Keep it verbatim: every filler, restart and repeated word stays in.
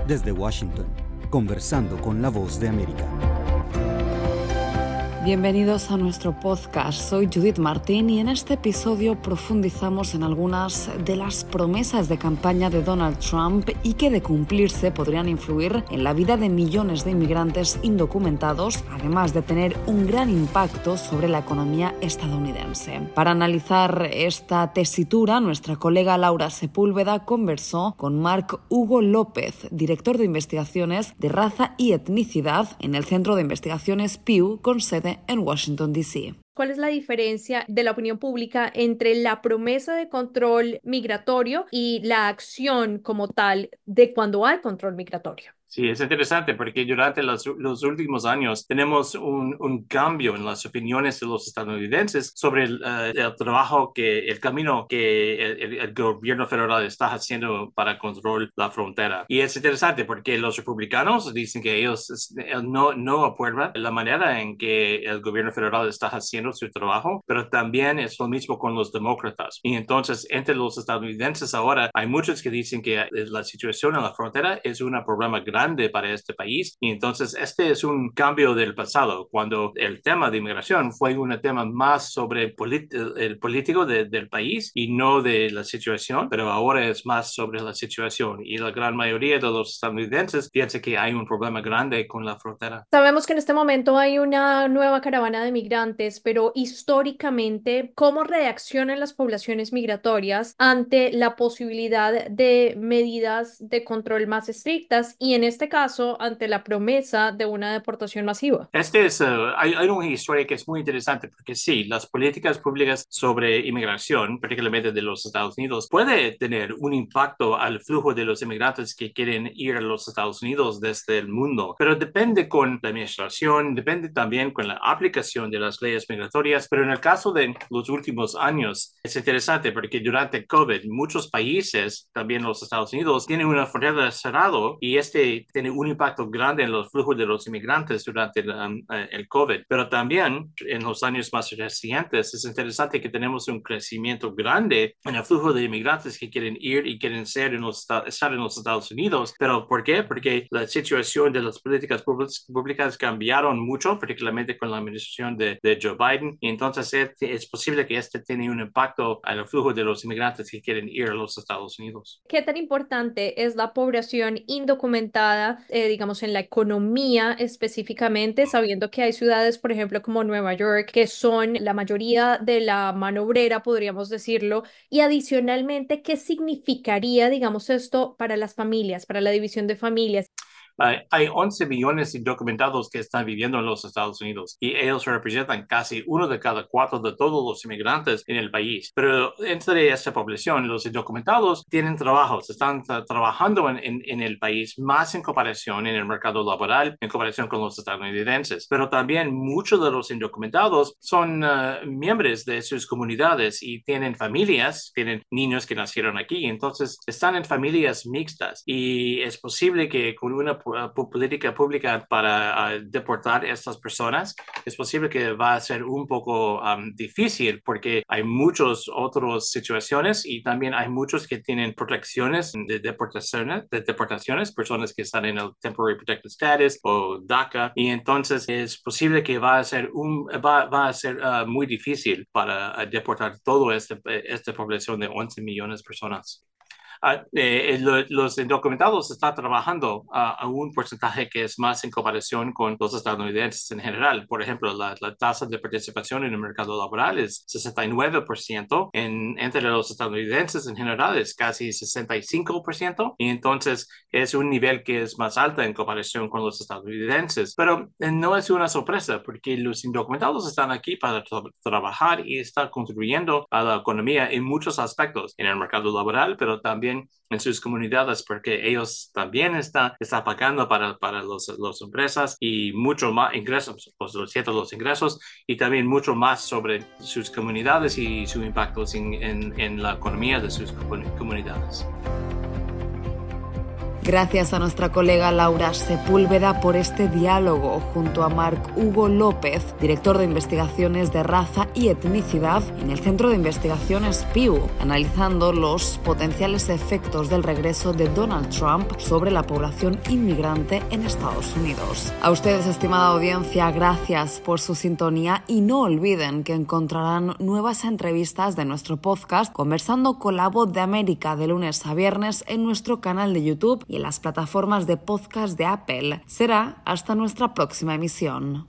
Desde Washington, conversando con la Voz de América. Bienvenidos a nuestro podcast. Soy Judith Martín y en este episodio profundizamos en algunas de las promesas de campaña de Donald Trump y que de cumplirse podrían influir en la vida de millones de inmigrantes indocumentados, además de tener un gran impacto sobre la economía estadounidense. Para analizar esta tesitura, nuestra colega Laura Sepúlveda conversó con Mark Hugo López, director de investigaciones de raza y etnicidad en el Centro de Investigaciones Pew, con sede en Washington, D C ¿Cuál es la diferencia de la opinión pública entre la promesa de control migratorio y la acción como tal de cuando hay control migratorio? Sí, es interesante porque durante los, los últimos años tenemos un, un cambio en las opiniones de los estadounidenses sobre el, uh, el trabajo, que el camino que el, el gobierno federal está haciendo para controlar la frontera. Y es interesante porque los republicanos dicen que ellos no, no aprueban la manera en que el gobierno federal está haciendo su trabajo, pero también es lo mismo con los demócratas. Y entonces, entre los estadounidenses ahora, hay muchos que dicen que la situación en la frontera es un problema grande para este país, y entonces este es un cambio del pasado, cuando el tema de inmigración fue un tema más sobre polit- el político de, del país y no de la situación, pero ahora es más sobre la situación, y la gran mayoría de los estadounidenses piensa que hay un problema grande con la frontera. Sabemos que en este momento hay una nueva caravana de migrantes, pero históricamente, ¿cómo reaccionan las poblaciones migratorias ante la posibilidad de medidas de control más estrictas y en este caso ante la promesa de una deportación masiva? Este es, uh, hay, hay una historia que es muy interesante porque sí, las políticas públicas sobre inmigración, particularmente de los Estados Unidos, puede tener un impacto al flujo de los inmigrantes que quieren ir a los Estados Unidos desde el mundo, pero depende con la administración, depende también con la aplicación de las leyes migratorias. Pero en el caso de los últimos años es interesante porque durante COVID muchos países, también los Estados Unidos, tienen una frontera cerrada y este tiene un impacto grande en los flujos de los inmigrantes durante el, um, el COVID. Pero también en los años más recientes es interesante que tenemos un crecimiento grande en el flujo de inmigrantes que quieren ir y quieren ser en los, estar en los Estados Unidos. ¿Pero por qué? Porque la situación de las políticas públicas cambiaron mucho, particularmente con la administración de, de Joe Biden, y entonces es, es posible que este tenga un impacto en el flujo de los inmigrantes que quieren ir a los Estados Unidos. ¿Qué tan importante es la población indocumentada, eh, digamos, en la economía específicamente, sabiendo que hay ciudades, por ejemplo, como Nueva York, que son la mayoría de la mano obrera, podríamos decirlo, y adicionalmente, ¿qué significaría, digamos, esto para las familias, para la división de familias? Uh, hay once millones de indocumentados que están viviendo en los Estados Unidos y ellos representan casi uno de cada cuatro de todos los inmigrantes en el país. Pero entre esta población, los indocumentados tienen trabajos, están tra- trabajando en, en, en el país más en comparación en el mercado laboral, en comparación con los estadounidenses. Pero también muchos de los indocumentados son uh, miembros de sus comunidades y tienen familias, tienen niños que nacieron aquí, entonces están en familias mixtas, y es posible que con una política pública para uh, deportar a estas personas, es posible que va a ser un poco um, difícil porque hay muchas otras situaciones y también hay muchos que tienen protecciones de deportaciones, de deportaciones, personas que están en el Temporary Protected Status o DACA, y entonces es posible que va a ser, un, va, va a ser uh, muy difícil para uh, deportar toda esta, esta población de once millones de personas. Uh, eh, lo, los indocumentados están trabajando uh, a un porcentaje que es más en comparación con los estadounidenses en general. Por ejemplo, la, la tasa de participación en el mercado laboral es sesenta y nueve por ciento, en, entre los estadounidenses en general es casi sesenta y cinco por ciento, y entonces es un nivel que es más alto en comparación con los estadounidenses. Pero eh, no es una sorpresa porque los indocumentados están aquí para tra- trabajar y están contribuyendo a la economía en muchos aspectos, en el mercado laboral, pero también en sus comunidades, porque ellos también están, están pagando para, para los, las empresas y mucho más ingresos, pues, lo cierto, los ingresos, y también mucho más sobre sus comunidades y su impacto en, en, en la economía de sus comunidades. Gracias a nuestra colega Laura Sepúlveda por este diálogo junto a Marc Hugo López, director de investigaciones de raza y etnicidad en el Centro de Investigaciones Pew, analizando los potenciales efectos del regreso de Donald Trump sobre la población inmigrante en Estados Unidos. A ustedes, estimada audiencia, gracias por su sintonía y no olviden que encontrarán nuevas entrevistas de nuestro podcast Conversando con la Voz de América de lunes a viernes en nuestro canal de YouTube y en las plataformas de podcast de Apple. Será hasta nuestra próxima emisión.